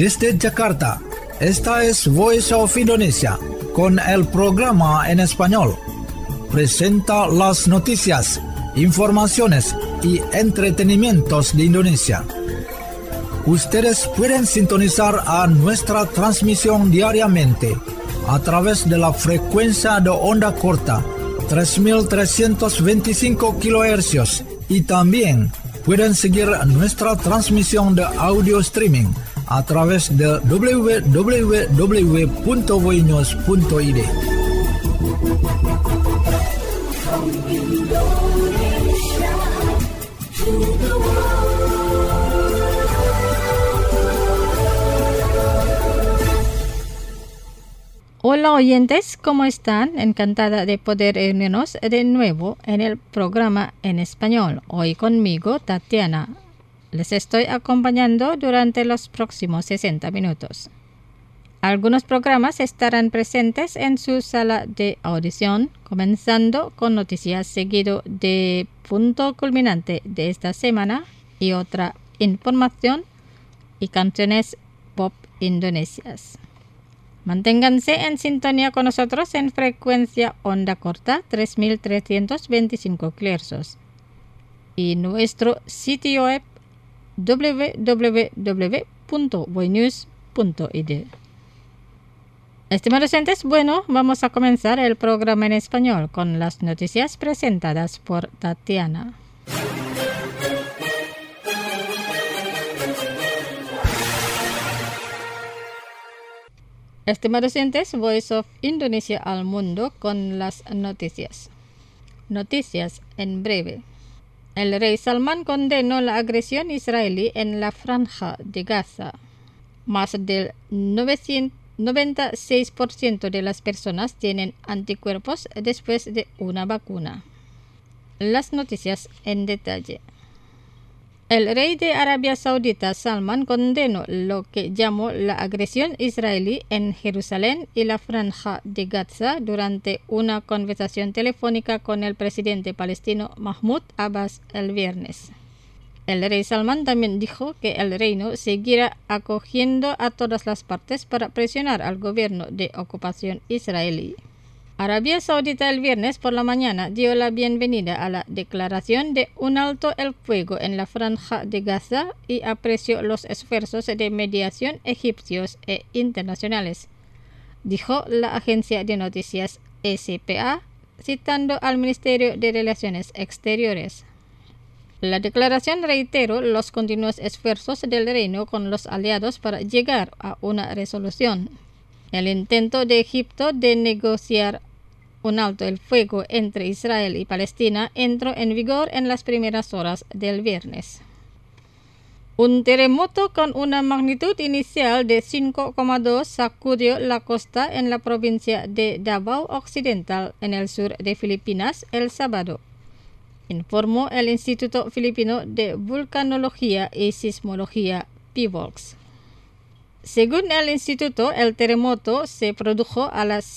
Desde Jakarta, esta es Voice of Indonesia, con el programa en español. Presenta las noticias, informaciones y entretenimientos de Indonesia. Ustedes pueden sintonizar a nuestra transmisión diariamente a través de la frecuencia de onda corta 3.325 kHz y también pueden seguir nuestra transmisión de audio streaming a través de www.voinews.id. Hola oyentes, ¿cómo están? Encantada de poder reunirnos de nuevo en el programa en español. Hoy conmigo, Tatiana. Les estoy acompañando durante los próximos 60 minutos. Algunos programas estarán presentes en su sala de audición, comenzando con noticias seguido de punto culminante de esta semana y otra información y canciones pop indonesias. Manténganse en sintonía con nosotros en frecuencia onda corta 3.325 kHz y nuestro sitio web www.voinews.id. Estimados oyentes, vamos a comenzar el programa en español con las noticias presentadas por Tatiana. Estimados oyentes, Voice of Indonesia al mundo con las noticias. Noticias en breve. El rey Salman condenó la agresión israelí en la franja de Gaza. Más del 96% de las personas tienen anticuerpos después de una vacuna. Las noticias en detalle. El rey de Arabia Saudita, Salman, condenó lo que llamó la agresión israelí en Jerusalén y la franja de Gaza durante una conversación telefónica con el presidente palestino Mahmoud Abbas el viernes. El rey Salman también dijo que el reino seguirá acogiendo a todas las partes para presionar al gobierno de ocupación israelí. Arabia Saudita el viernes por la mañana dio la bienvenida a la declaración de un alto el fuego en la franja de Gaza y apreció los esfuerzos de mediación egipcios e internacionales, dijo la agencia de noticias SPA, citando al Ministerio de Relaciones Exteriores. La declaración reiteró los continuos esfuerzos del reino con los aliados para llegar a una resolución. El intento de Egipto de negociar un alto el fuego entre Israel y Palestina entró en vigor en las primeras horas del viernes. Un terremoto con una magnitud inicial de 5,2 sacudió la costa en la provincia de Davao Occidental en el sur de Filipinas el sábado, informó el Instituto Filipino de Vulcanología y Sismología, PHIVOLCS. Según el instituto, el terremoto se produjo a las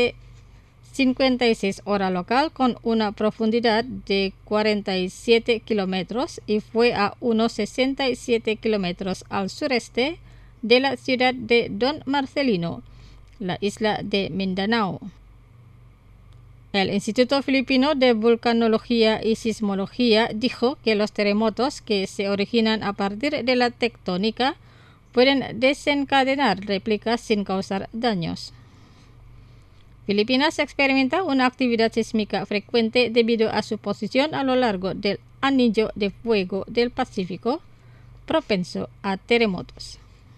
7:56 hora local con una profundidad de 47 kilómetros y fue a unos 67 kilómetros al sureste de la ciudad de Don Marcelino, la isla de Mindanao. El Instituto Filipino de Vulcanología y Sismología dijo que los terremotos que se originan a partir de la tectónica pueden desencadenar réplicas sin causar daños. Filipinas experimenta una actividad sísmica frecuente debido a su posición a lo largo del anillo de fuego del Pacífico, propenso a terremotos.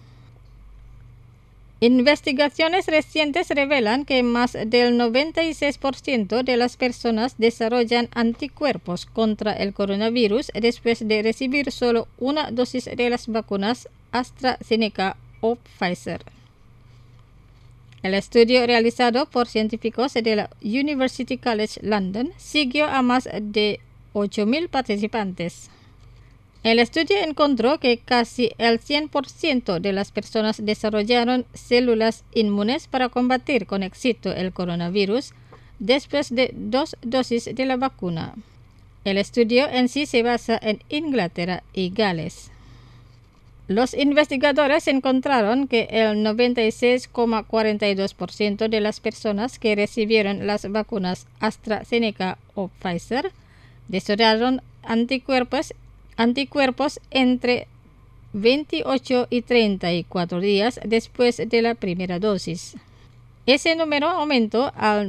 Investigaciones recientes revelan que más del 96% de las personas desarrollan anticuerpos contra el coronavirus después de recibir solo una dosis de las vacunas AstraZeneca o Pfizer. El estudio realizado por científicos de la University College London siguió a más de 8,000 participantes. El estudio encontró que casi el 100% de las personas desarrollaron células inmunes para combatir con éxito el coronavirus después de 2 dosis de la vacuna. El estudio en sí se basa en Inglaterra y Gales. Los investigadores encontraron que el 96,42% de las personas que recibieron las vacunas AstraZeneca o Pfizer desarrollaron anticuerpos entre 28 y 34 días después de la primera dosis. Ese número aumentó al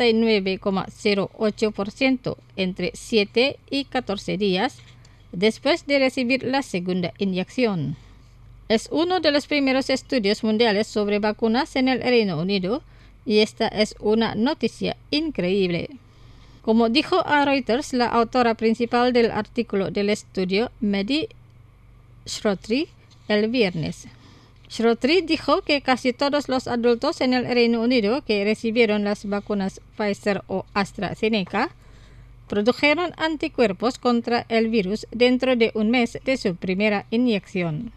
99,08% entre 7 y 14 días después de recibir la segunda inyección. Es uno de los primeros estudios mundiales sobre vacunas en el Reino Unido y esta es una noticia increíble. Como dijo a Reuters la autora principal del artículo del estudio, Maddie Shrotri, el viernes. Shrotri dijo que casi todos los adultos en el Reino Unido que recibieron las vacunas Pfizer o AstraZeneca produjeron anticuerpos contra el virus dentro de un mes de su primera inyección.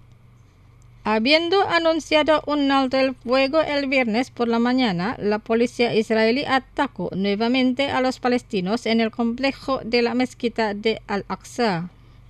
Habiendo anunciado un alto el fuego el viernes por la mañana, la policía israelí atacó nuevamente a los palestinos en el complejo de la mezquita de Al-Aqsa.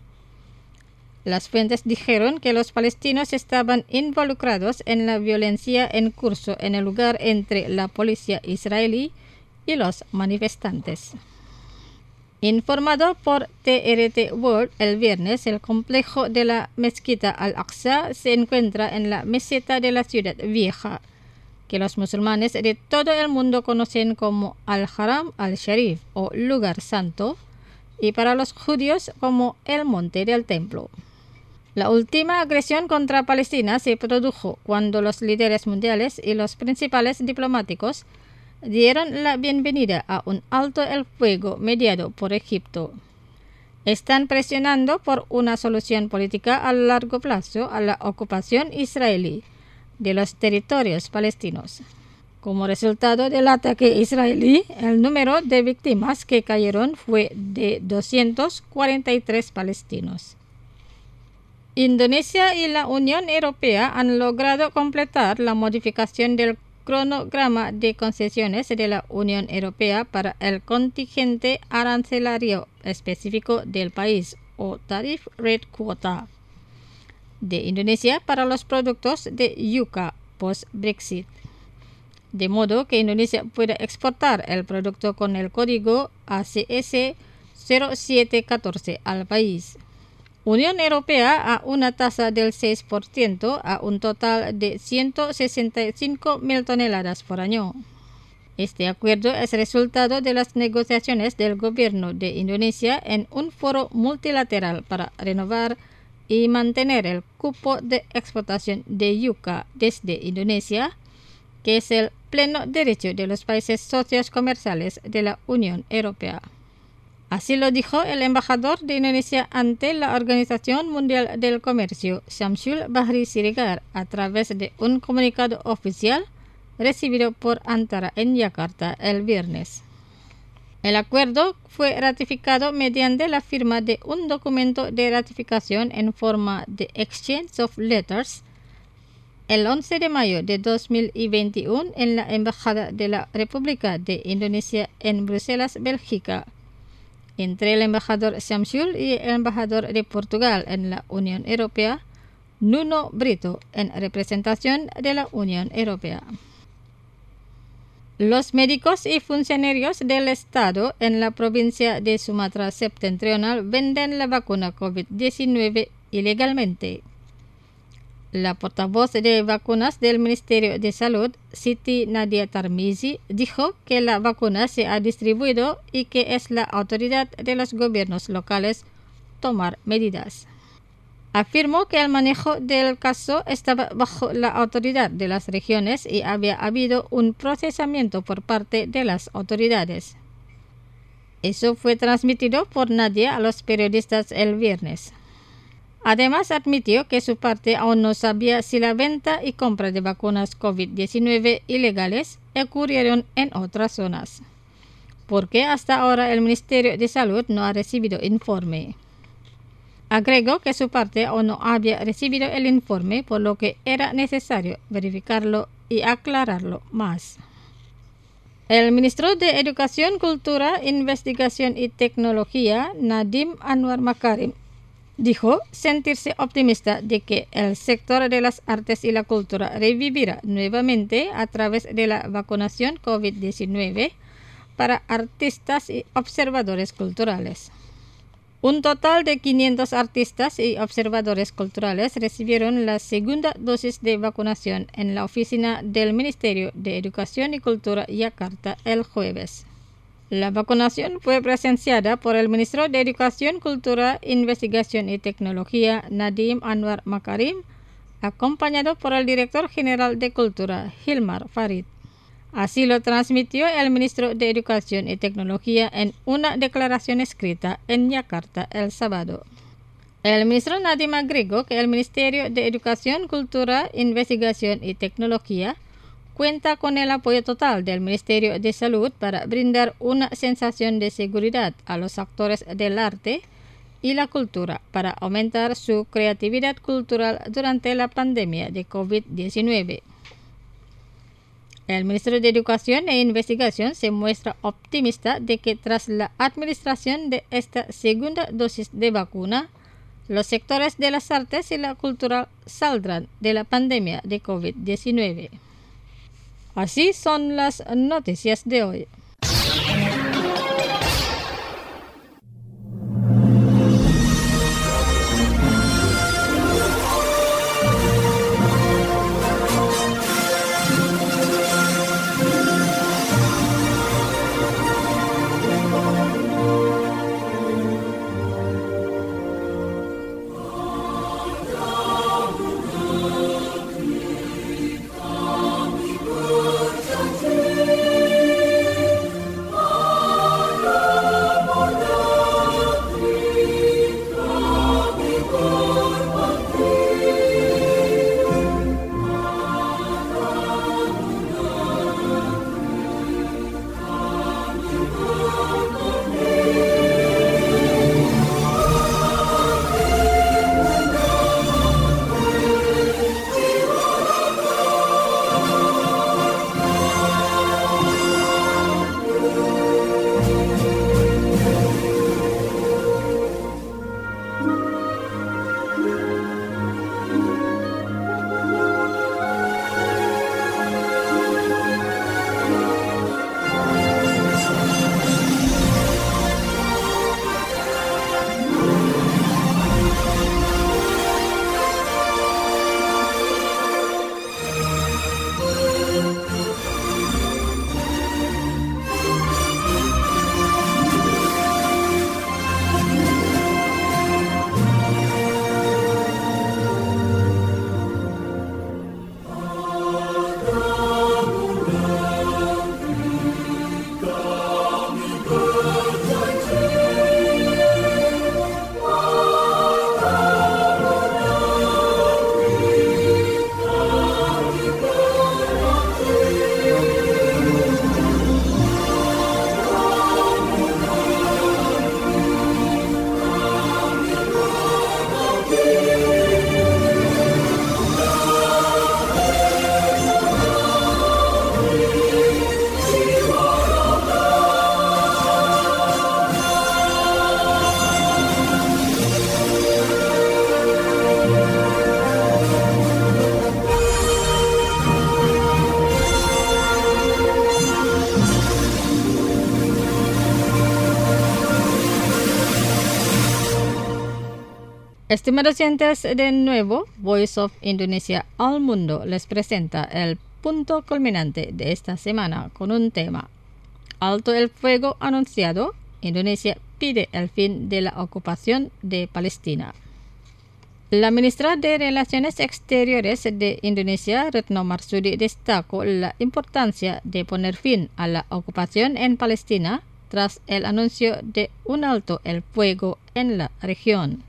Las fuentes dijeron que los palestinos estaban involucrados en la violencia en curso en el lugar entre la policía israelí y los manifestantes. Informado por TRT World el viernes, el complejo de la mezquita Al-Aqsa se encuentra en la meseta de la ciudad vieja, que los musulmanes de todo el mundo conocen como Al-Haram al-Sharif o lugar santo, y para los judíos como el monte del templo. La última agresión contra Palestina se produjo cuando los líderes mundiales y los principales diplomáticos dieron la bienvenida a un alto el fuego mediado por Egipto. Están presionando por una solución política a largo plazo a la ocupación israelí de los territorios palestinos. Como resultado del ataque israelí, el número de víctimas que cayeron fue de 243 palestinos. Indonesia y la Unión Europea han logrado completar la modificación del cronograma de concesiones de la Unión Europea para el contingente arancelario específico del país o Tariff Rate Quota de Indonesia para los productos de yuca post-Brexit, de modo que Indonesia pueda exportar el producto con el código ACS 0714 al país. Unión Europea a una tasa del 6% a un total de 165.000 toneladas por año. Este acuerdo es resultado de las negociaciones del gobierno de Indonesia en un foro multilateral para renovar y mantener el cupo de exportación de yuca desde Indonesia, que es el pleno derecho de los países socios comerciales de la Unión Europea. Así lo dijo el embajador de Indonesia ante la Organización Mundial del Comercio, Syamsul Bahri Siregar, a través de un comunicado oficial recibido por Antara en Yakarta el viernes. El acuerdo fue ratificado mediante la firma de un documento de ratificación en forma de Exchange of Letters el 11 de mayo de 2021 en la Embajada de la República de Indonesia en Bruselas, Bélgica, entre el embajador Syamsul y el embajador de Portugal en la Unión Europea, Nuno Brito, en representación de la Unión Europea. Los médicos y funcionarios del Estado en la provincia de Sumatra Septentrional venden la vacuna COVID-19 ilegalmente. La portavoz de vacunas del Ministerio de Salud, Siti Nadia Tarmizi, dijo que la vacuna se ha distribuido y que es la autoridad de los gobiernos locales tomar medidas. Afirmó que el manejo del caso estaba bajo la autoridad de las regiones y había habido un procesamiento por parte de las autoridades. Eso fue transmitido por Nadia a los periodistas el viernes. Además, admitió que su parte aún no sabía si la venta y compra de vacunas COVID-19 ilegales ocurrieron en otras zonas, porque hasta ahora el Ministerio de Salud no ha recibido informe. Agregó que su parte aún no había recibido el informe, por lo que era necesario verificarlo y aclararlo más. El ministro de Educación, Cultura, Investigación y Tecnología, Nadiem Anwar Makarim, Dijo sentirse optimista de que el sector de las artes y la cultura revivirá nuevamente a través de la vacunación COVID-19 para artistas y observadores culturales. Un total de 500 artistas y observadores culturales recibieron la segunda dosis de vacunación en la oficina del Ministerio de Educación y Cultura Yakarta el jueves. La vacunación fue presenciada por el ministro de Educación, Cultura, Investigación y Tecnología, Nadiem Anwar Makarim, acompañado por el director general de Cultura, Hilmar Farid. Así lo transmitió el ministro de Educación y Tecnología en una declaración escrita en Yakarta el sábado. El ministro Nadiem agregó que el Ministerio de Educación, Cultura, Investigación y Tecnología cuenta con el apoyo total del Ministerio de Salud para brindar una sensación de seguridad a los actores del arte y la cultura para aumentar su creatividad cultural durante la pandemia de COVID-19. El ministro de Educación e Investigación se muestra optimista de que tras la administración de esta segunda dosis de vacuna, los sectores de las artes y la cultura saldrán de la pandemia de COVID-19. Así son las noticias de hoy. Estimados oyentes, de nuevo, Voice of Indonesia al Mundo les presenta el punto culminante de esta semana con un tema. Alto el fuego anunciado, Indonesia pide el fin de la ocupación de Palestina. La ministra de Relaciones Exteriores de Indonesia, Retno Marsudi, destacó la importancia de poner fin a la ocupación en Palestina tras el anuncio de un alto el fuego en la región.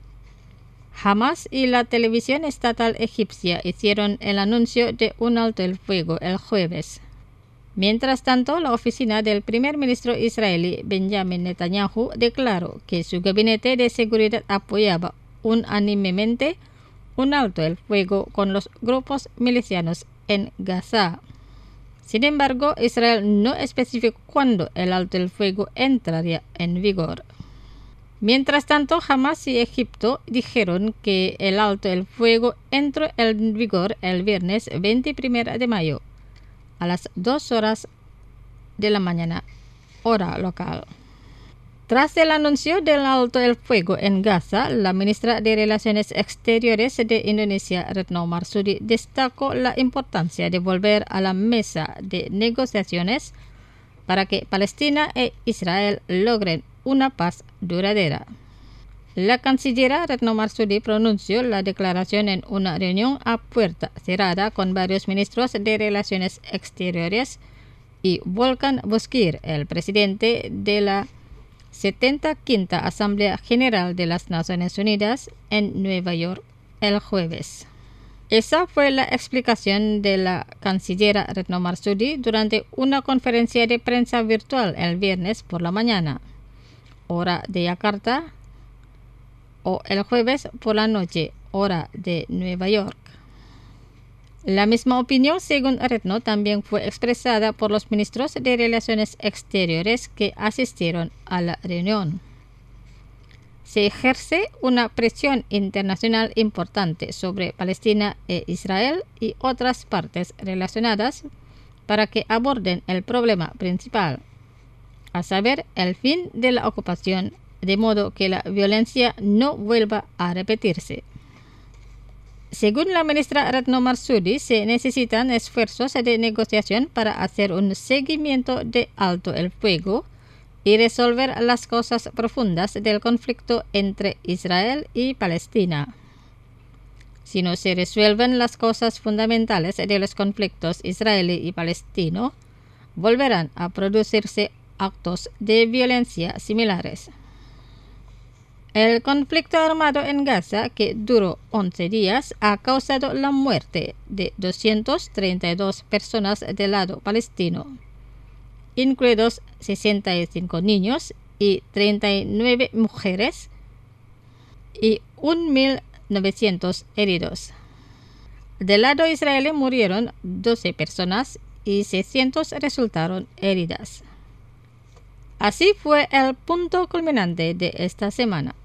Hamas y la televisión estatal egipcia hicieron el anuncio de un alto el fuego el jueves. Mientras tanto, la oficina del primer ministro israelí Benjamin Netanyahu declaró que su gabinete de seguridad apoyaba unánimemente un alto el fuego con los grupos milicianos en Gaza. Sin embargo, Israel no especificó cuándo el alto el fuego entraría en vigor. Mientras tanto, Hamas y Egipto dijeron que el alto el fuego entró en vigor el viernes 21 de mayo a las 2 horas de la mañana, hora local. Tras el anuncio del alto el fuego en Gaza, la ministra de Relaciones Exteriores de Indonesia, Retno Marsudi, destacó la importancia de volver a la mesa de negociaciones para que Palestina e Israel logren una paz duradera. La canciller Retno Marsudi pronunció la declaración en una reunión a puerta cerrada con varios ministros de Relaciones Exteriores y Volkan Bozkir, el presidente de la 75ª Asamblea General de las Naciones Unidas en Nueva York el jueves. Esa fue la explicación de la canciller Retno Marsudi durante una conferencia de prensa virtual el viernes por la mañana, hora de Yakarta, o el jueves por la noche, hora de Nueva York. La misma opinión, según Retno, también fue expresada por los ministros de Relaciones Exteriores que asistieron a la reunión. Se ejerce una presión internacional importante sobre Palestina e Israel y otras partes relacionadas para que aborden el problema principal, a saber, el fin de la ocupación, de modo que la violencia no vuelva a repetirse. Según la ministra Retno Marsudi, se necesitan esfuerzos de negociación para hacer un seguimiento de alto el fuego y resolver las causas profundas del conflicto entre Israel y Palestina. Si no se resuelven las causas fundamentales de los conflictos israelí y palestino, volverán a producirse actos de violencia similares. El conflicto armado en Gaza, que duró 11 días, ha causado la muerte de 232 personas del lado palestino, incluidos 65 niños y 39 mujeres, y 1.900 heridos. Del lado israelí murieron 12 personas y 600 resultaron heridas. Así fue el punto culminante de esta semana.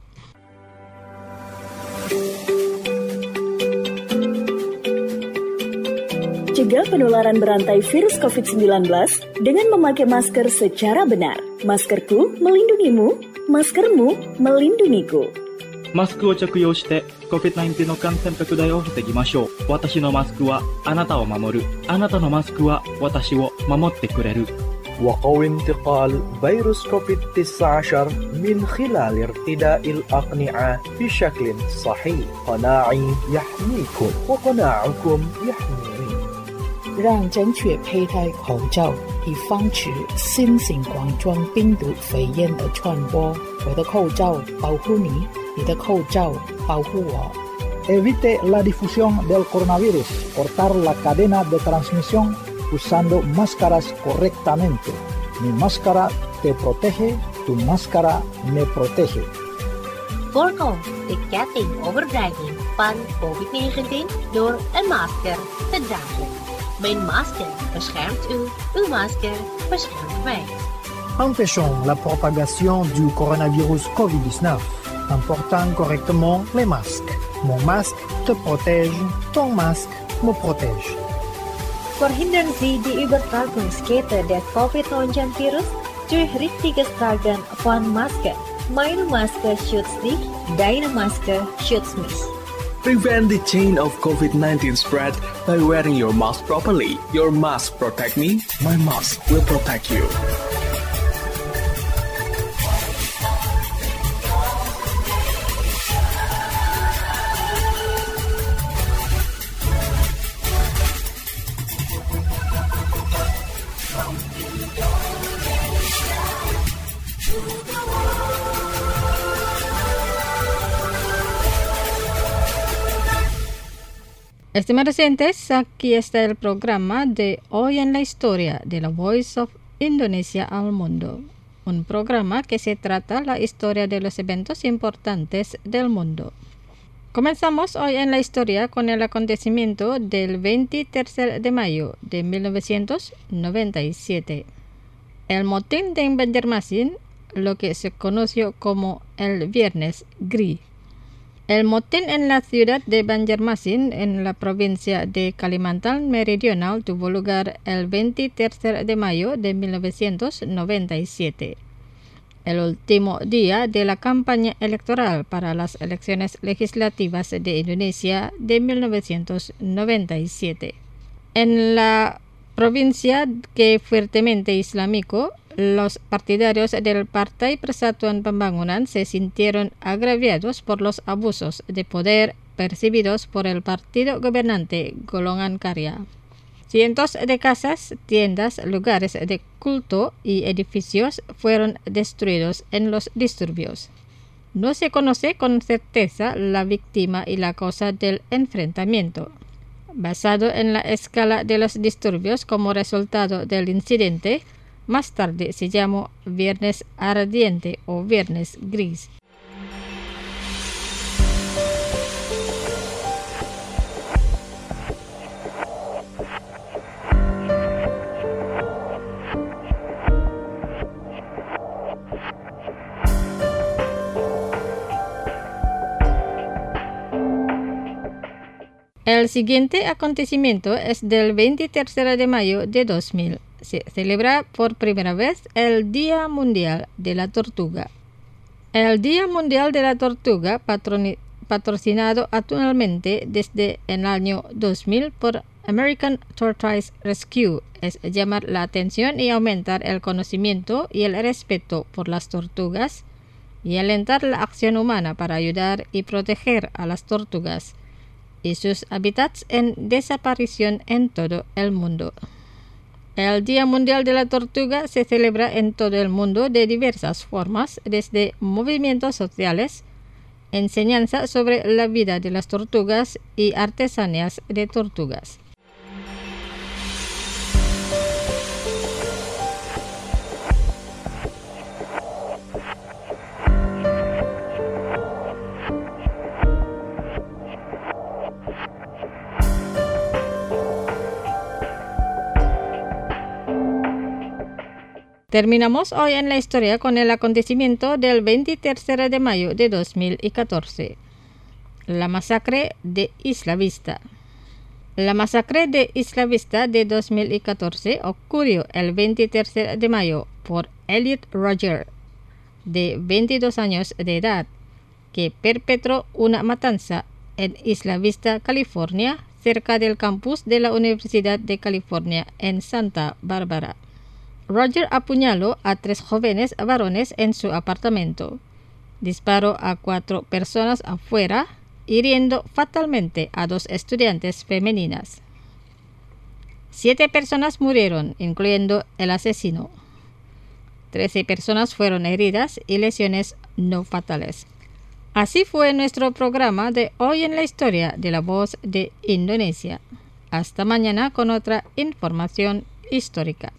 Cegah penularan berantai virus COVID-19 dengan memakai masker secara benar. Maskerku melindungimu, maskermu melindungiku. マスクを着用して COVID-19 の感染拡大を防ぎましょう。私のマスクはあなたを守る。あなたのマスクは私を守ってくれる。 وقوي انتقال فيروس كوفيد-19 من خلال ارتداء الأقنعة بشكل صحيح. قناعي يحميكم وقناعكم يحميني. 让正确佩戴口罩，以防止新型冠状病毒肺炎的传播。我的口罩保护你，你的口罩保护我。 Evite la difusión del coronavirus, cortar la cadena de transmisión usando máscaras correctamente. Mi máscara te protege, tu máscara me protege. Voorkom de ketting overdrijving van COVID-19 door een masker te dragen. Mijn masker beschermt u, uw masker beschermt mij. Empêchons la propagation du coronavirus COVID-19 en portant correctement les masques. Mon masque te protège, ton masque me protège. Verhindern Sie die Übertragungskette der Covid-19-Virus durch richtiges Tragen von Maske. Meine Maske schützt dich, deine Maske schützt mich. Prevent the chain of COVID-19 spread by wearing your mask properly. Your mask protect me, my mask will protect you. Estimados oyentes, aquí está el programa de Hoy en la Historia de la Voice of Indonesia al Mundo. Un programa que se trata la historia de los eventos importantes del mundo. Comenzamos hoy en la historia con el acontecimiento del 23 de mayo de 1997. El motín de Banjarmasin, lo que se conoció como el Viernes Gris. El motín en la ciudad de Banjarmasin, en la provincia de Kalimantan Meridional, tuvo lugar el 23 de mayo de 1997, el último día de la campaña electoral para las elecciones legislativas de Indonesia de 1997. En la provincia que fuertemente islámico, los partidarios del Partai Persatuan Pembangunan se sintieron agraviados por los abusos de poder percibidos por el partido gobernante Golongan Karya. Cientos de casas, tiendas, lugares de culto y edificios fueron destruidos en los disturbios. No se conoce con certeza la víctima y la causa del enfrentamiento. Basado en la escala de los disturbios como resultado del incidente, más tarde se llamó Viernes Ardiente o Viernes Gris. El siguiente acontecimiento es del 23 de mayo de 2000. Se celebra por primera vez el Día Mundial de la Tortuga. El Día Mundial de la Tortuga, patrocinado anualmente desde el año 2000 por American Tortoise Rescue, es llamar la atención y aumentar el conocimiento y el respeto por las tortugas y alentar la acción humana para ayudar y proteger a las tortugas y sus hábitats en desaparición en todo el mundo. El Día Mundial de la Tortuga se celebra en todo el mundo de diversas formas, desde movimientos sociales, enseñanza sobre la vida de las tortugas y artesanías de tortugas. Terminamos hoy en la historia con el acontecimiento del 23 de mayo de 2014, la masacre de Isla Vista. La masacre de Isla Vista de 2014 ocurrió el 23 de mayo por Elliot Rodger, de 22 años de edad, que perpetró una matanza en Isla Vista, California, cerca del campus de la Universidad de California en Santa Bárbara. Rodger apuñaló a 3 jóvenes varones en su apartamento. Disparó a 4 personas afuera, hiriendo fatalmente a 2 estudiantes femeninas. 7 personas murieron, incluyendo el asesino. 13 personas fueron heridas y lesiones no fatales. Así fue nuestro programa de Hoy en la Historia de la Voz de Indonesia. Hasta mañana con otra información histórica.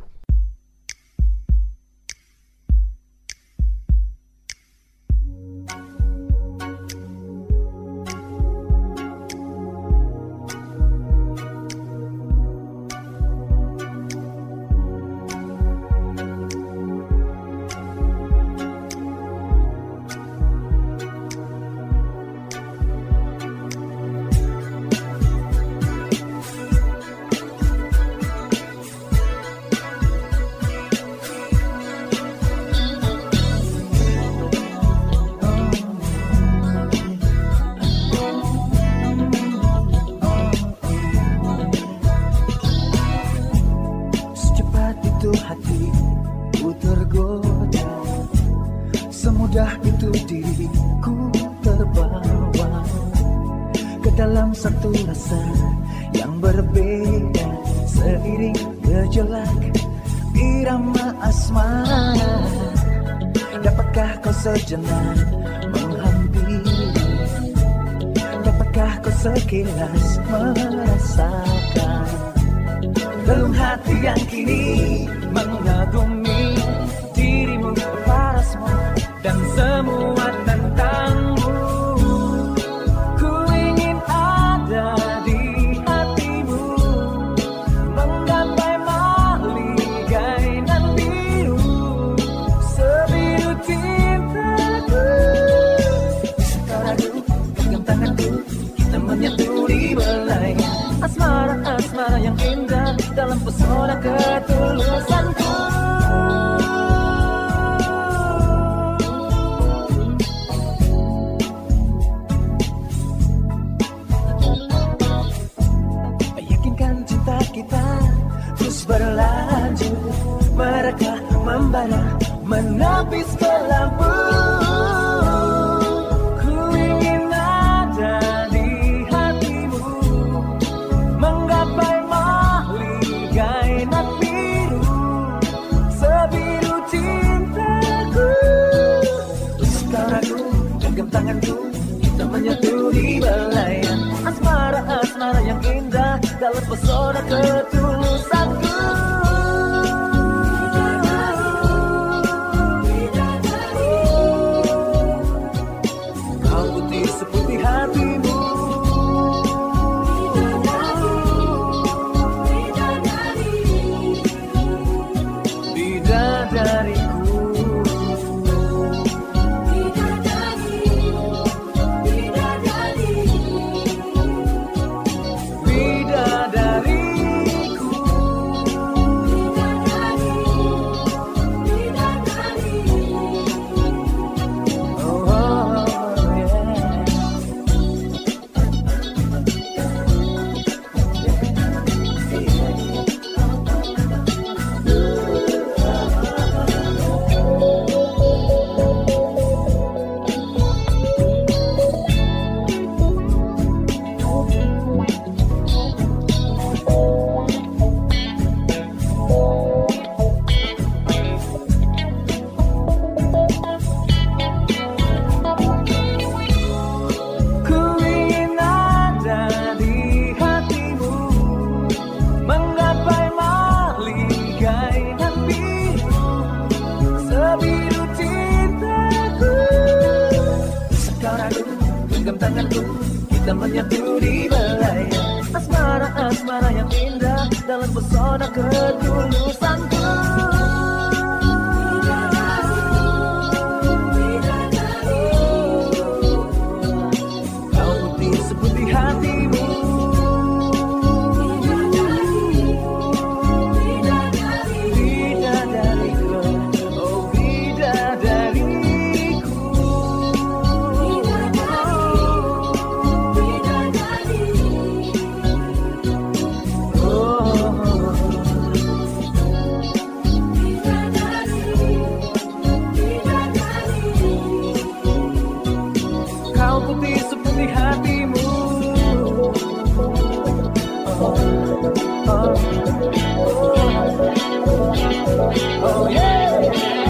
Semudah itu diriku terbawa ke dalam satu rasa yang berbeda, seiring gejolak irama asmara. Dapatkah kau sejenak menghampiri? Dapatkah kau sekilas merasakan relung hati yang kini mengagumi dirimu, parasmu dan semua tentangmu? Ku ingin ada di hatimu, menggapai maligai nan biru, sebidang adakah membara menepis ke lampu. Ku ingin ada di hatimu, menggapai mahligai nan biru, sebiru cintaku. Sekarang genggam tanganku, kita menyatu di belayan asmara-asmara yang indah dalam pesona ketulusanku. Kau putih seputih hatimu, bidadariku. Kita menyatu di belayan asmara-asmara yang indah dalam pesona ketulusanku. Kau putih seputih hatimu, bidadariku, oh bidadariku. Oh yeah.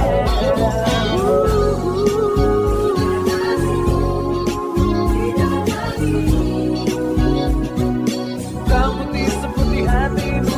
Kau putih seputih hatimu,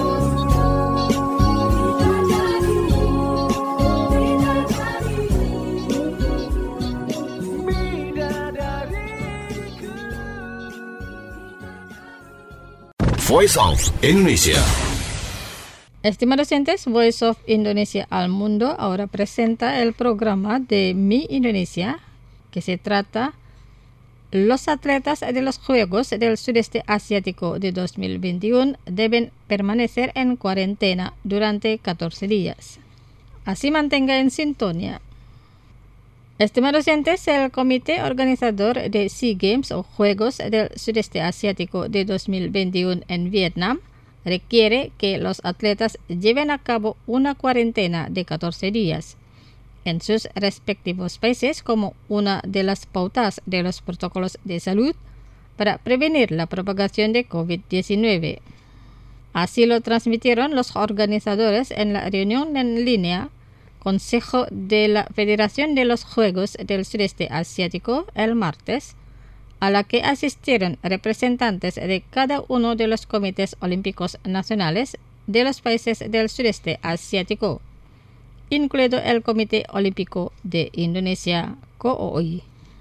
Voice of Indonesia. Estimados oyentes, Voice of Indonesia al Mundo ahora presenta el programa de Mi Indonesia, que se trata los atletas de los Juegos del Sudeste Asiático de 2021 deben permanecer en cuarentena durante 14 días. Así mantenga en sintonía. Estimados oyentes, el comité organizador de SEA Games o Juegos del Sudeste Asiático de 2021 en Vietnam requiere que los atletas lleven a cabo una cuarentena de 14 días en sus respectivos países como una de las pautas de los protocolos de salud para prevenir la propagación de COVID-19. Así lo transmitieron los organizadores en la reunión en línea Consejo de la Federación de los Juegos del Sudeste Asiático el martes, a la que asistieron representantes de cada uno de los comités olímpicos nacionales de los países del Sudeste Asiático, incluido el Comité Olímpico de Indonesia, KOI.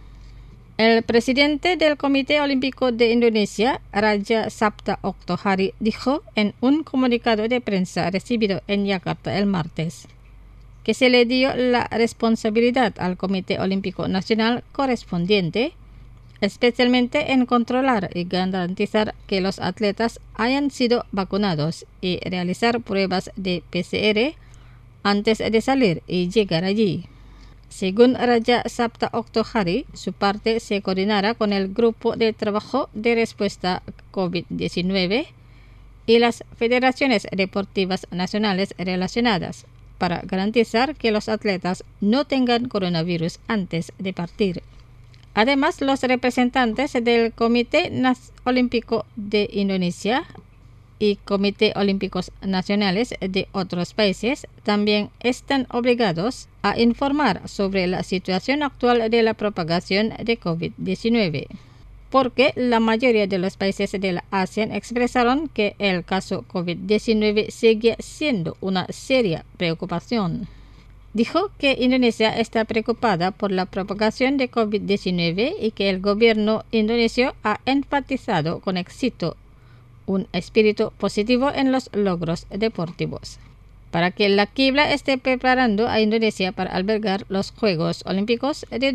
El presidente del Comité Olímpico de Indonesia, Raja Sabta Oktohari, dijo en un comunicado de prensa recibido en Yakarta el martes que se le dio la responsabilidad al Comité Olímpico Nacional correspondiente, especialmente en controlar y garantizar que los atletas hayan sido vacunados y realizar pruebas de PCR antes de salir y llegar allí. Según Raja Sabta Oktohari, su parte se coordinará con el Grupo de Trabajo de Respuesta COVID-19 y las federaciones deportivas nacionales relacionadas para garantizar que los atletas no tengan coronavirus antes de partir. Además, los representantes del Comité Olímpico de Indonesia y Comité Olímpicos Nacionales de otros países también están obligados a informar sobre la situación actual de la propagación de COVID-19, porque la mayoría de los países de la ASEAN expresaron que el caso COVID-19 sigue siendo una seria preocupación. Dijo que Indonesia está preocupada por la propagación de COVID-19 y que el gobierno indonesio ha enfatizado con éxito un espíritu positivo en los logros deportivos, para que la Kibla esté preparando a Indonesia para albergar los Juegos Olímpicos de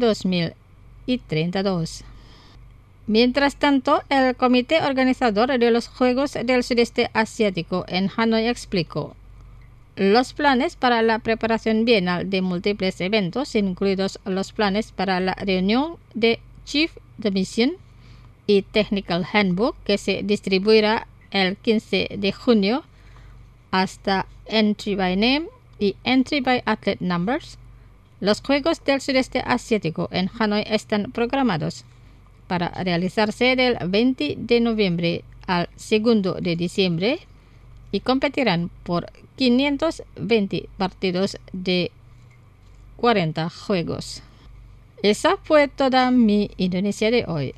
2032. Mientras tanto, el comité organizador de los Juegos del Sudeste Asiático en Hanoi explicó: los planes para la preparación bienal de múltiples eventos, incluidos los planes para la reunión de Chief de Mission y Technical Handbook, que se distribuirá el 15 de junio, hasta Entry by Name y Entry by Athlete Numbers. Los Juegos del Sudeste Asiático en Hanoi están programados para realizarse del 20 de noviembre al 2 de diciembre y competirán por 520 partidos de 40 juegos. Esa fue toda mi Indonesia de hoy.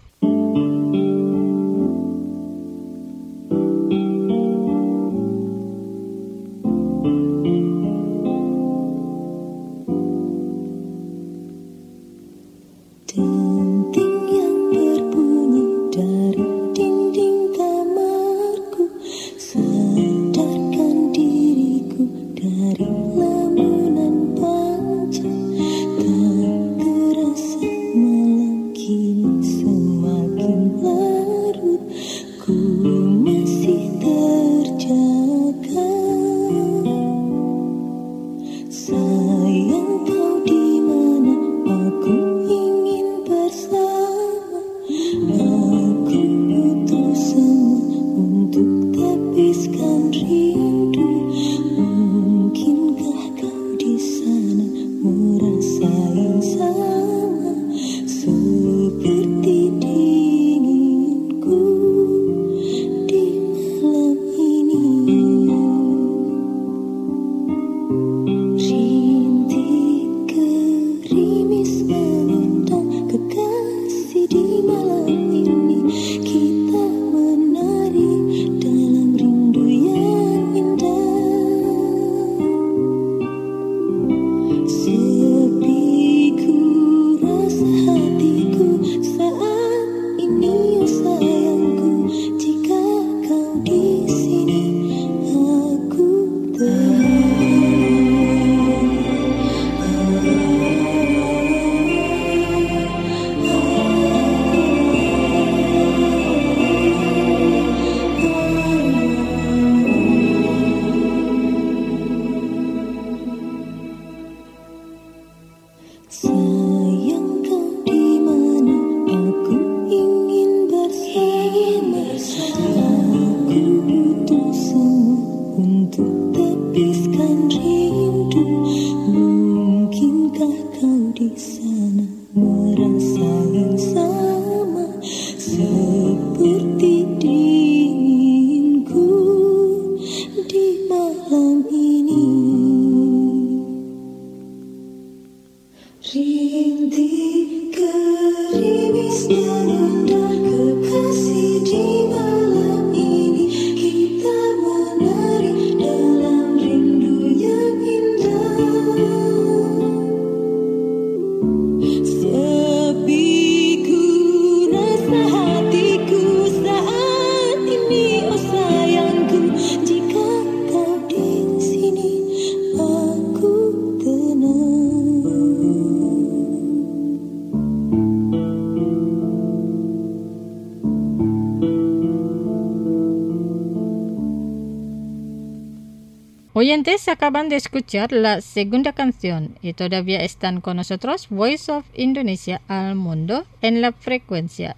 Oyentes, acaban de escuchar la segunda canción y todavía están con nosotros Voice of Indonesia al Mundo en la frecuencia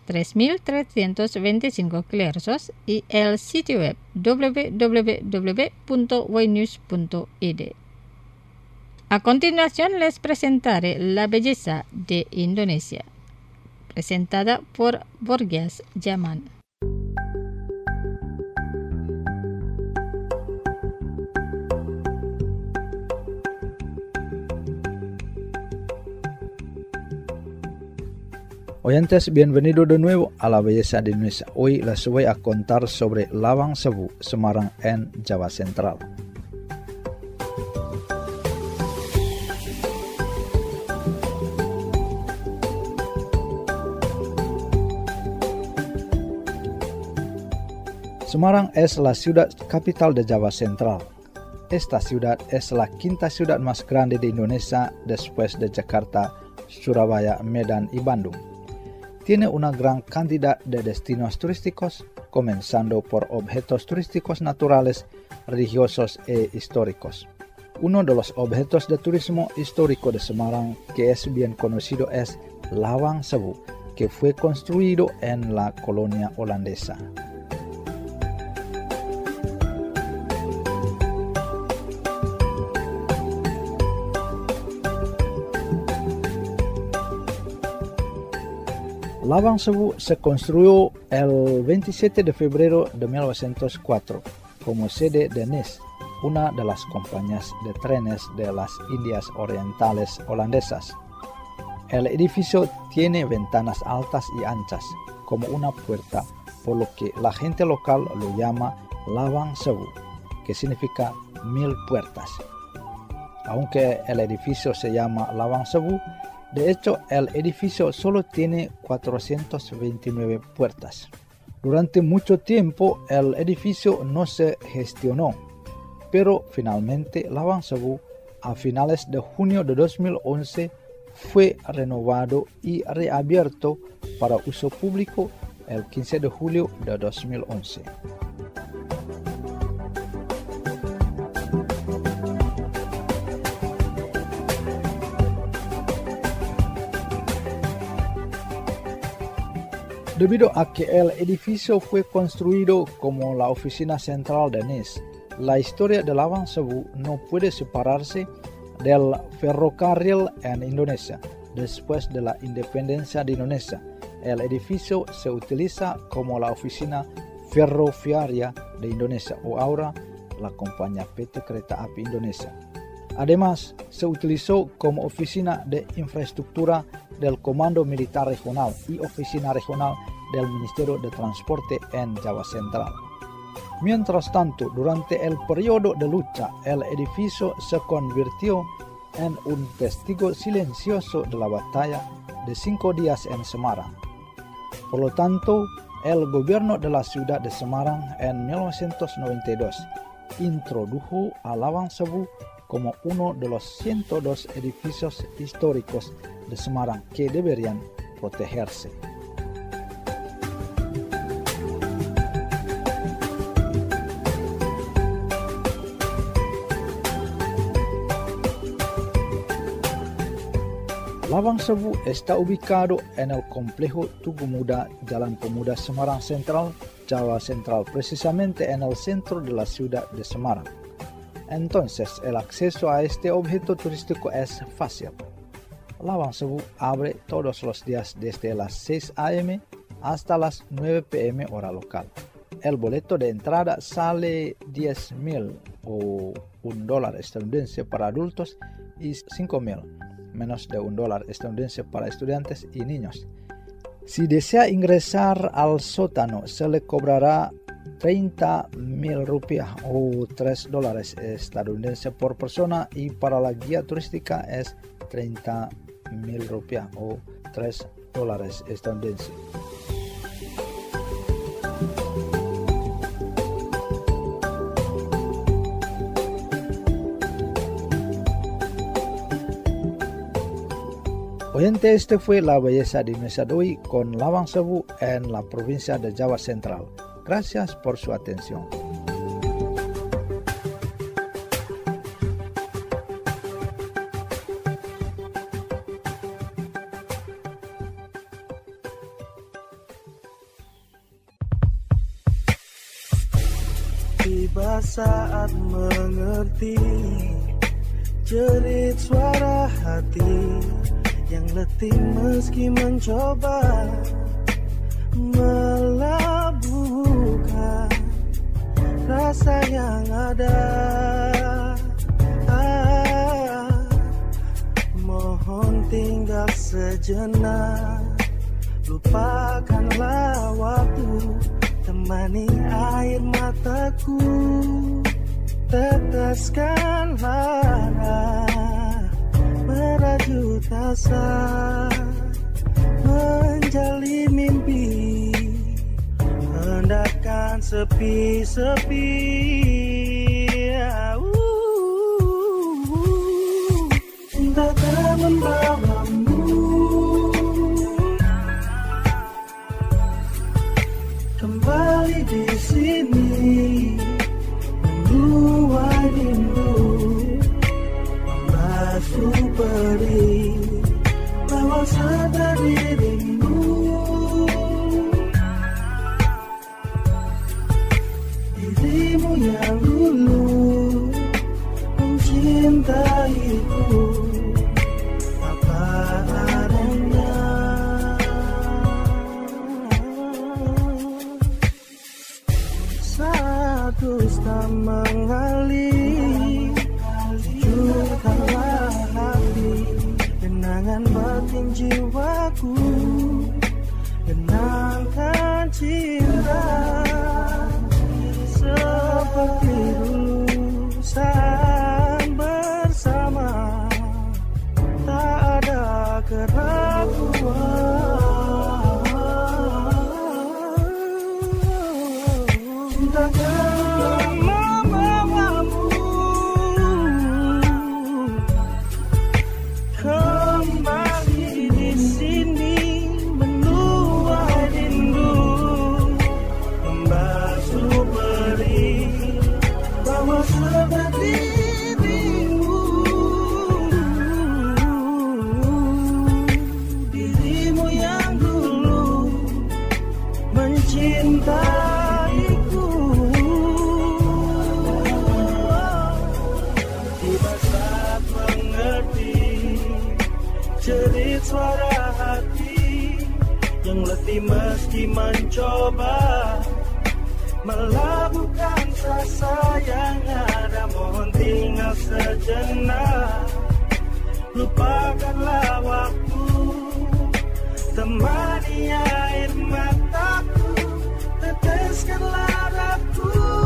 3325 kHz y el sitio web www.ynews.id. A continuación les presentaré la belleza de Indonesia, presentada por Borgias Zaman. Oyentes, bienvenido de nuevo a la belleza de Indonesia. Hoy les voy a contar sobre Lawang Sewu, Semarang en Java Central. Semarang es la ciudad capital de Java Central. Esta ciudad es la quinta ciudad más grande de Indonesia después de Jakarta, Surabaya, Medan y Bandung. Tiene una gran cantidad de destinos turísticos, comenzando por objetos turísticos naturales, religiosos e históricos. Uno de los objetos de turismo histórico de Semarang que es bien conocido es Lawang Sewu, que fue construido en la colonia holandesa. Lawang Sewu se construyó el 27 de febrero de 1904 como sede de NIS, una de las compañías de trenes de las Indias Orientales holandesas. El edificio tiene ventanas altas y anchas, como una puerta, por lo que la gente local lo llama Lawang Sewu, que significa 1000 puertas. Aunque el edificio se llama Lawang Sewu, de hecho, el edificio solo tiene 429 puertas. Durante mucho tiempo, el edificio no se gestionó, pero finalmente Lawang Sewu, a finales de junio de 2011, fue renovado y reabierto para uso público el 15 de julio de 2011. Debido a que el edificio fue construido como la oficina central de NIS, la historia de Lawang Sewu no puede separarse del ferrocarril en Indonesia. Después de la independencia de Indonesia, el edificio se utiliza como la oficina ferroviaria de Indonesia o ahora la compañía PT Kereta Api Indonesia. Además, se utilizó como oficina de infraestructura del Comando Militar Regional y oficina regional del Ministerio de Transporte en Java Central. Mientras tanto, durante el periodo de lucha, el edificio se convirtió en un testigo silencioso de la batalla de 5 días en Semarang. Por lo tanto, el gobierno de la ciudad de Semarang en 1992 introdujo a Lawang Sewu como uno de los 102 edificios históricos de Semarang que deberían protegerse. Lawang Sewu está ubicado en el complejo Tugu Muda, Jalan Pemuda Semarang Central, Java Central, precisamente en el centro de la ciudad de Semarang. Entonces, el acceso a este objeto turístico es fácil. Lawang Sewu abre todos los días desde las 6 a.m. hasta las 9 p.m. hora local. El boleto de entrada sale 10.000 o $1 estadounidense para adultos y 5.000, menos de $1 estadounidense para estudiantes y niños. Si desea ingresar al sótano, se le cobrará 30.000 rupiah o $3 estadounidense por persona, y para la guía turística es 30.000 rupiah o $3 estadounidense. Oyente, este fue la belleza de Indonesia de hoy con Lawang Sewu en la provincia de Java Central. Gracias por su atención. Tiba saat mengerti jerit suara hati yang letih meski mencoba melabuhkan rasa yang ada. Mohon tinggal sejenak, lupakanlah waktu, temani air mataku, teteskan lara, merajut asa, menjali mimpi, hendakkan sepi-sepi. Cinta akan membawamu kembali di sini, menuai rindu, membasuh perih, bawa sadar dirimu. Dirimu yang dulu mencintaiku apa adanya. Saat dusta mengalir, jujurkanlah hati, kenangan batin jiwaku, kenangkan cinta seperti dulu saat bersama, tak ada keraguan. Cinta akan membawamu kembali di sini, menuai rindu, membasuh perih, bawa seperti dirimu. Dirimu yang dulu mencintaiku, tiba saat mengerti jerit suara hati yang letih meski mencoba melabuhkan rasa yang ada. Mohon tinggal sejenak, lupakanlah waktu, temani air mataku, teteskanlah harapku.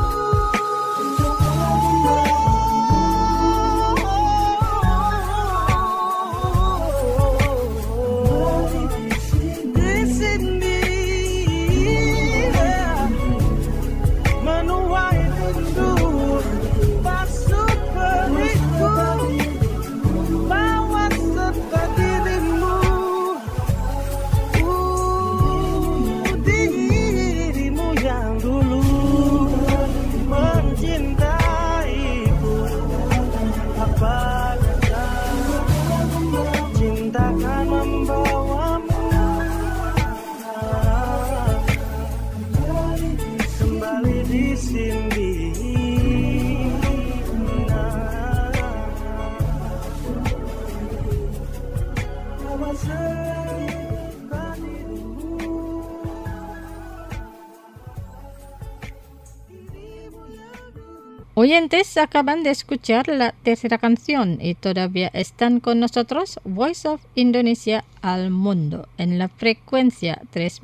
Oyentes, acaban de escuchar la tercera canción y todavía están con nosotros Voice of Indonesia al mundo en la frecuencia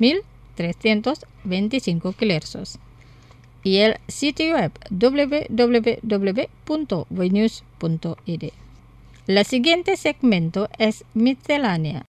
3325 kHz y el sitio web www.voinews.id. La siguiente segmento es Miscelánea.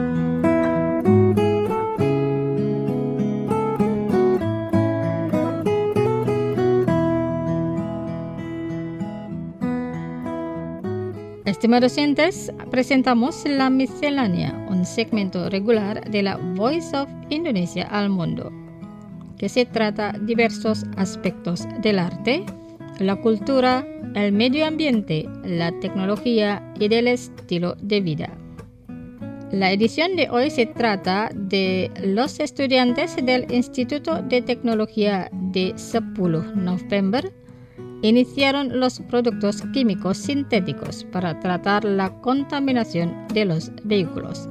Estimados oyentes, presentamos La Miscelánea, un segmento regular de la Voice of Indonesia al mundo, que se trata de diversos aspectos del arte, la cultura, el medio ambiente, la tecnología y del estilo de vida. La edición de hoy se trata de los estudiantes del Instituto de Tecnología de 10 November iniciaron los productos químicos sintéticos para tratar la contaminación de los vehículos.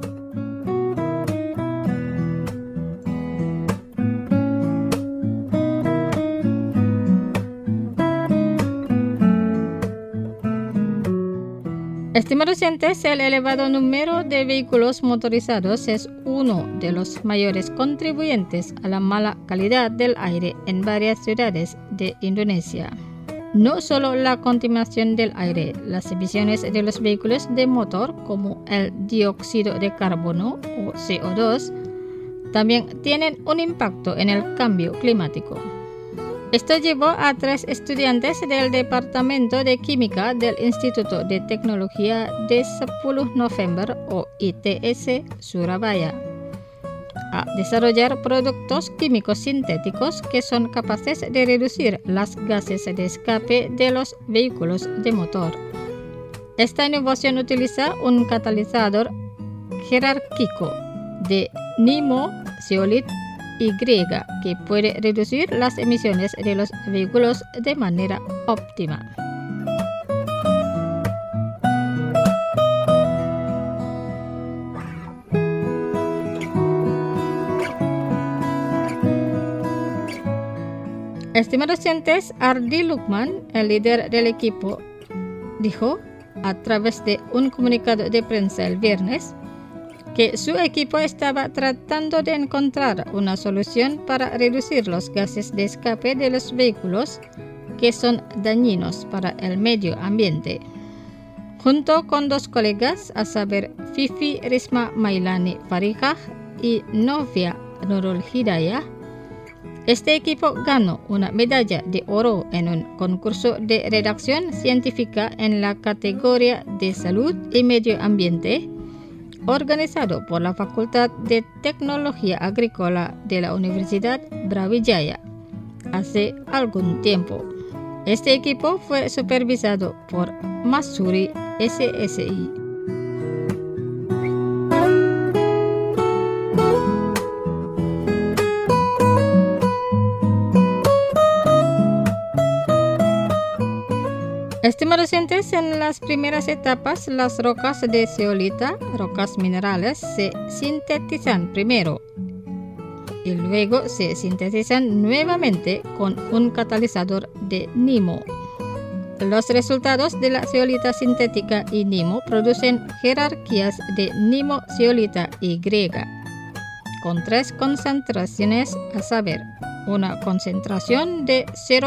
Estimados oyentes, el elevado número de vehículos motorizados es uno de los mayores contribuyentes a la mala calidad del aire en varias ciudades de Indonesia. No solo la contaminación del aire, las emisiones de los vehículos de motor como el dióxido de carbono o CO2 también tienen un impacto en el cambio climático. Esto llevó a 3 estudiantes del Departamento de Química del Instituto de Tecnología de 10 November o ITS Surabaya a desarrollar productos químicos sintéticos que son capaces de reducir las gases de escape de los vehículos de motor. Esta innovación utiliza un catalizador jerárquico de NiMo-zeolite Y que puede reducir las emisiones de los vehículos de manera óptima. Estimados oyentes, Ardi Lukman, el líder del equipo, dijo a través de un comunicado de prensa el viernes que su equipo estaba tratando de encontrar una solución para reducir los gases de escape de los vehículos que son dañinos para el medio ambiente. Junto con 2 colegas, a saber Fifi Risma Mailani Farikah y Novia Nurul Hidayah, este equipo ganó una medalla de oro en un concurso de redacción científica en la categoría de salud y medio ambiente, organizado por la Facultad de Tecnología Agrícola de la Universidad Brawijaya hace algún tiempo. Este equipo fue supervisado por Masuri SSI. Estimados oyentes, en las primeras etapas, las rocas de zeolita, rocas minerales, se sintetizan primero y luego se sintetizan nuevamente con un catalizador de NiMo. Los resultados de la zeolita sintética y NiMo producen jerarquías de NiMo-zeolita Y, con 3 concentraciones, a saber, una concentración de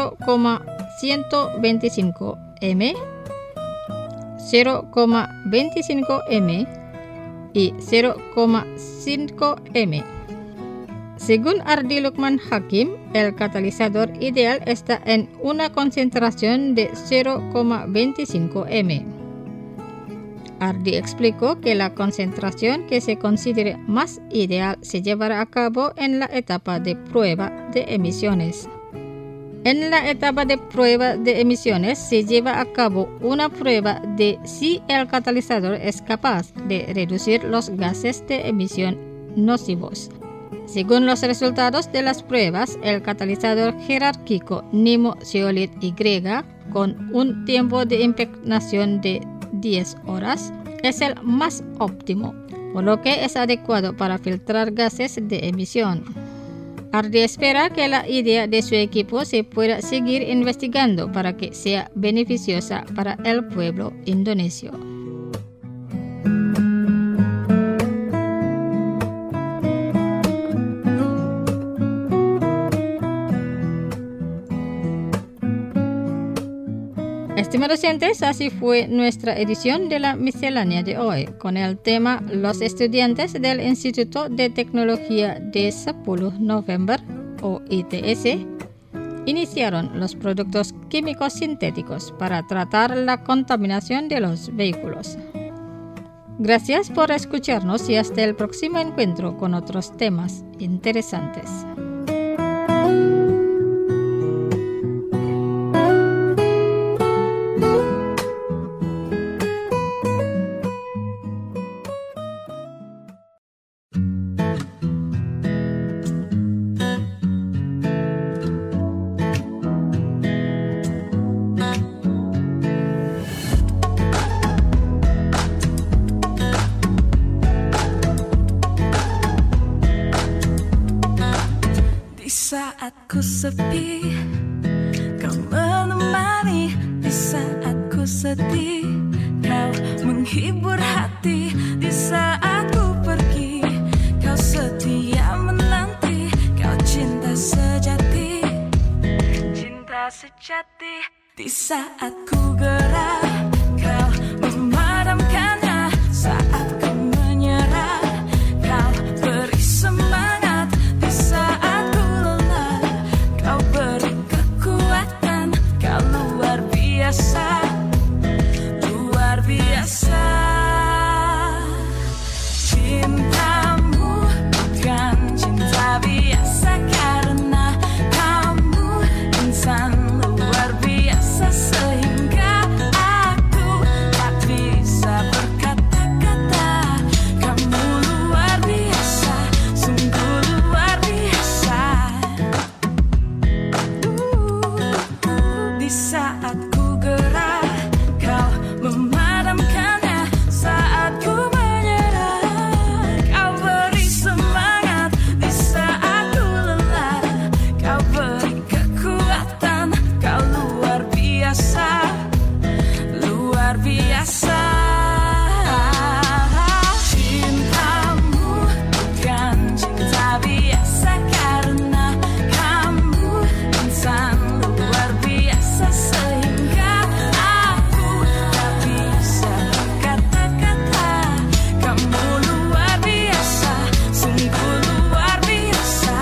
0,125 m, 0,25 m y 0,5 m. Según Ardi Lukman Hakim, el catalizador ideal está en una concentración de 0,25 m. Ardi explicó que la concentración que se considere más ideal se llevará a cabo en la etapa de prueba de emisiones. En la etapa de prueba de emisiones se lleva a cabo una prueba de si el catalizador es capaz de reducir los gases de emisión nocivos. Según los resultados de las pruebas, el catalizador jerárquico NiMo-zeolite Y, con un tiempo de impregnación de 10 horas, es el más óptimo, por lo que es adecuado para filtrar gases de emisión. Ardi espera que la idea de su equipo se pueda seguir investigando para que sea beneficiosa para el pueblo indonesio. Estimados oyentes, así fue nuestra edición de la miscelánea de hoy, con el tema Los estudiantes del Instituto de Tecnología de 10 November, o ITS, iniciaron los productos químicos sintéticos para tratar la contaminación de los vehículos. Gracias por escucharnos y hasta el próximo encuentro con otros temas interesantes. saat ku sepi, kau menemani. Di saat ku sedih, kau menghibur hati. Di saat ku pergi, kau setia menanti. Kau cinta sejati, cinta sejati. Di saat ku gerah, kau memadamkannya. Saat ku menyerah, kau beri semangat. Di saat ku lelah, kau beri kekuatan. Kau luar biasa, luar biasa. Cintamu bukan cinta biasa, karena kamu insan luar biasa. Sehingga aku tak bisa berkata-kata. Kamu luar biasa, sungguh luar biasa. Di saat ku gerah, kau memadamkannya. Saat ku menyerah, kau beri semangat. Di saat ku lelah, kau beri kekuatan. Kau luar biasa, luar biasa. Cintamu bukan cinta biasa, karena kamu insan luar biasa. Sehingga aku tak bisa berkata-kata. Kamu luar biasa, sungguh luar biasa.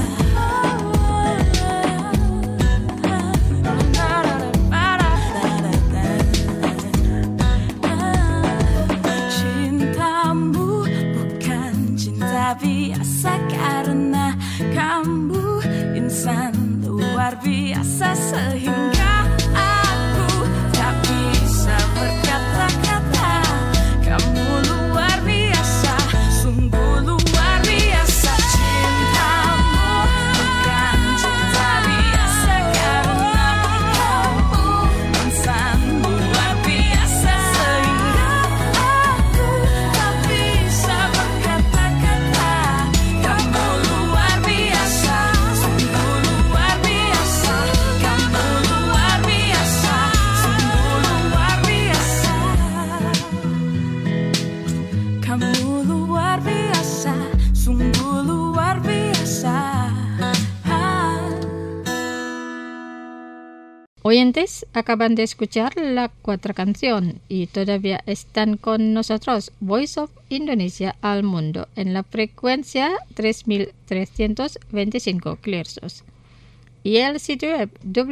Cintamu bukan cinta biasa, karena kamu insan luar biasa. Sehingga aku tak bisa berkata-kata. Kamu luar biasa, sungguh luar biasa. Cintamu bukan cinta biasa, karena kamu insan luar biasa. Sehingga aku tak bisa berkata-kata. Kamu luar biasa, sungguh luar biasa. Kamu luar biasa, sungguh luar biasa. Kamu luar biasa, sungguh luar biasa. Oyentes, acaban de escuchar la cuarta canción y todavía están con nosotros Voice of Indonesia al mundo en la frecuencia 3325 kHz y el sitio web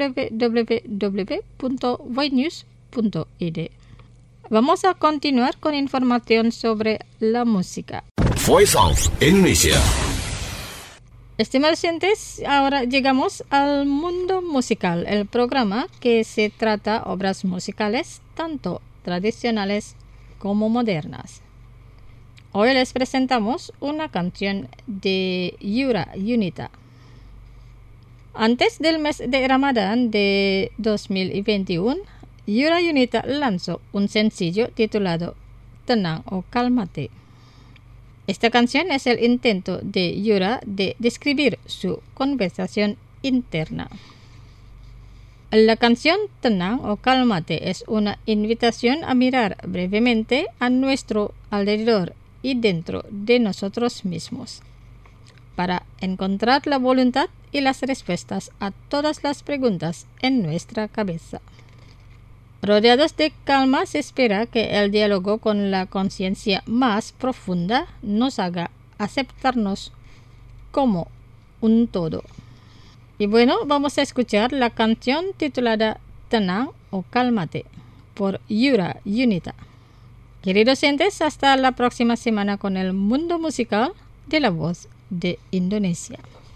www.voinews.id. Vamos a continuar con información sobre la música. Voice of Indonesia. Estimados oyentes, ahora llegamos al mundo musical, el programa que se trata obras musicales tanto tradicionales como modernas. Hoy les presentamos una canción de Yura Yunita. Antes del mes de Ramadán de 2021, Yura Yunita lanzó un sencillo titulado Tenang o Cálmate. Esta canción es el intento de Yura de describir su conversación interna. La canción Tenang o Cálmate es una invitación a mirar brevemente a nuestro alrededor y dentro de nosotros mismos, para encontrar la voluntad y las respuestas a todas las preguntas en nuestra cabeza. Rodeados de calma, se espera que el diálogo con la conciencia más profunda nos haga aceptarnos como un todo. Y bueno, vamos a escuchar la canción titulada Tenang o Cálmate por Yura Yunita. Queridos oyentes, hasta la próxima semana con el mundo musical de la voz de Indonesia.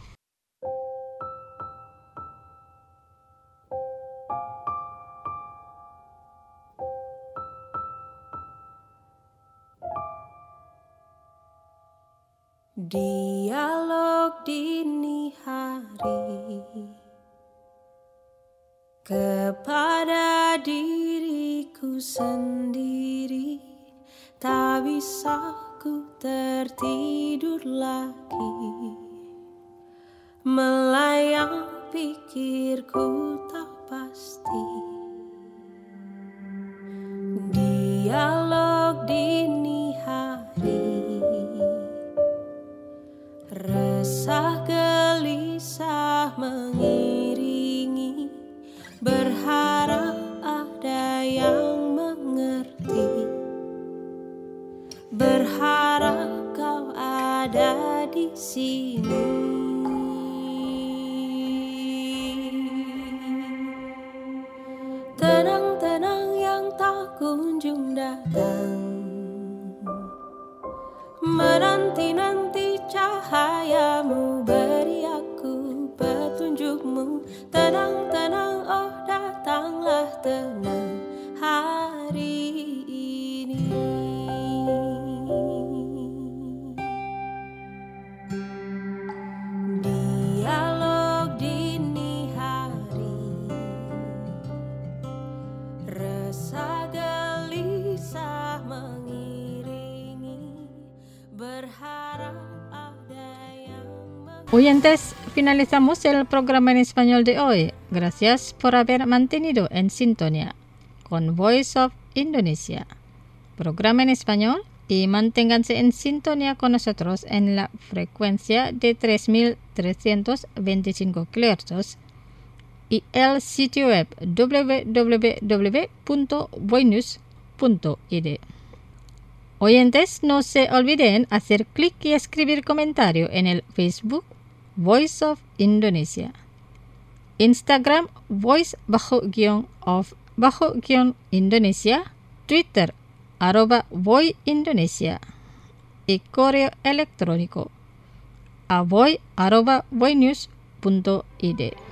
Dialog dini hari kepada diriku sendiri, tak bisa ku tertidur lagi melayang pikirku tak pasti. Dialog dini hari, resah gelisah mengiringi, berharap ada yang mengerti, berharap kau ada di sini. Tenang-tenang yang tak kunjung datang, menanti-nanti cahayamu, beri aku petunjukmu. Tenang-tenang, oh datanglah tenang hari ini. Dialog dini hari, resah gelisah mengiringi, berharap ada yang Oyentes, finalizamos el programa en español de hoy. Gracias por haber mantenido en sintonía con Voice of Indonesia, programa en español, y manténganse en sintonía con nosotros en la frecuencia de 3325 kHz y el sitio web www.voinews.id. Oyentes, no se olviden hacer clic y escribir comentario en el Facebook Voice of Indonesia, Instagram voice_of_Indonesia, Twitter @voindonesia y correo electrónico a voy@voinews.id.